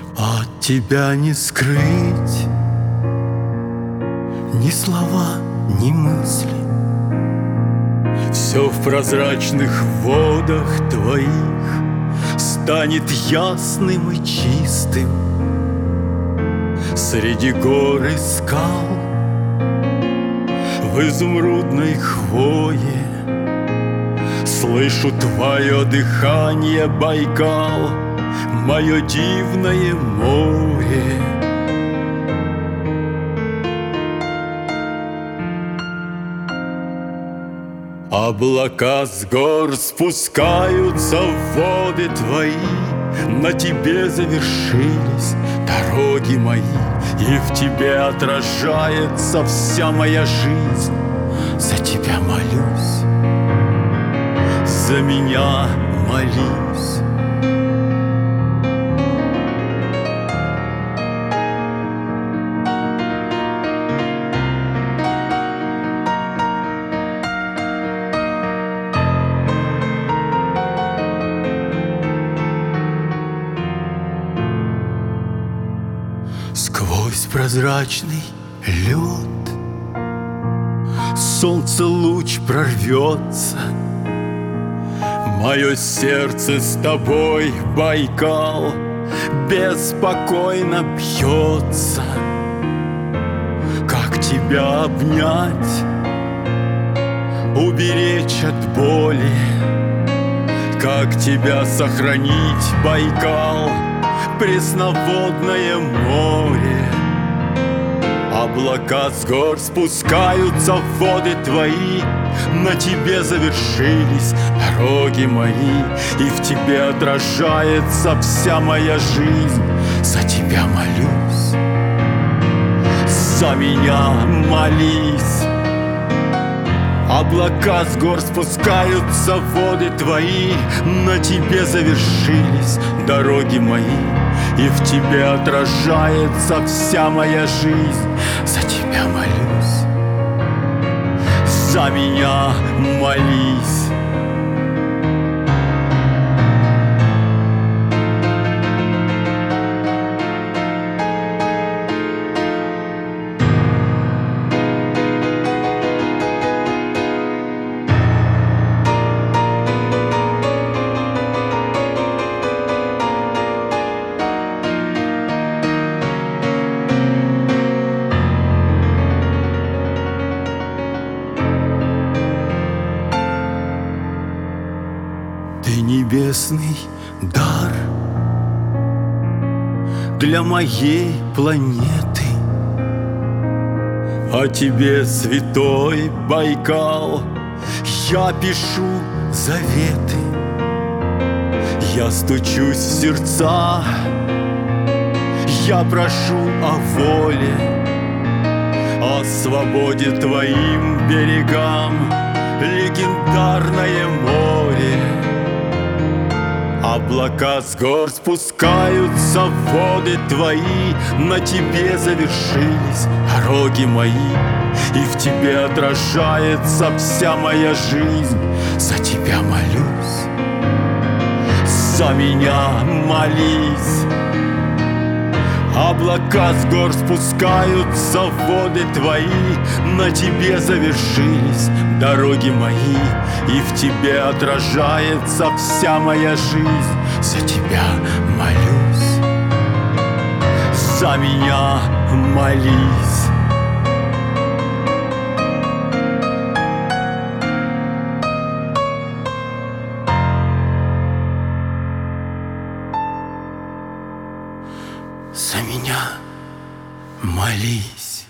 От тебя не скрыть ни слова, ни мысли. Все в прозрачных водах твоих станет ясным и чистым. Среди гор и скал, в изумрудной хвое слышу твое дыхание, Байкал, мое дивное море. Облака с гор спускаются в воды твои, на тебе завершились дороги мои, и в тебе отражается вся моя жизнь. За тебя молюсь, за меня молись. Сквозь прозрачный лед солнце луч прорвется. Мое сердце с тобой, Байкал, беспокойно бьется. Как тебя обнять, уберечь от боли? Как тебя сохранить, Байкал, пресноводное море? Облака с гор спускаются в воды твои, на тебе завершились дороги мои, и в тебе отражается вся моя жизнь. За тебя молюсь, за меня молись. Облака с гор спускаются в воды твои, на тебе завершились дороги мои, и в тебе отражается вся моя жизнь. За тебя молюсь, за меня молись. Ты небесный дар для моей планеты. О тебе, святой Байкал, я пишу заветы. Я стучусь в сердца, я прошу о воле, о свободе твоим берегам, легендарное море. Облака с гор спускаются в воды твои, на тебе завершились дороги мои, и в тебе отражается вся моя жизнь. За тебя молюсь, за меня молись. Облака с гор спускаются в воды твои, на тебе завершились дороги мои, и в тебе отражается вся моя жизнь. За тебя молюсь, за меня молись. За меня молись.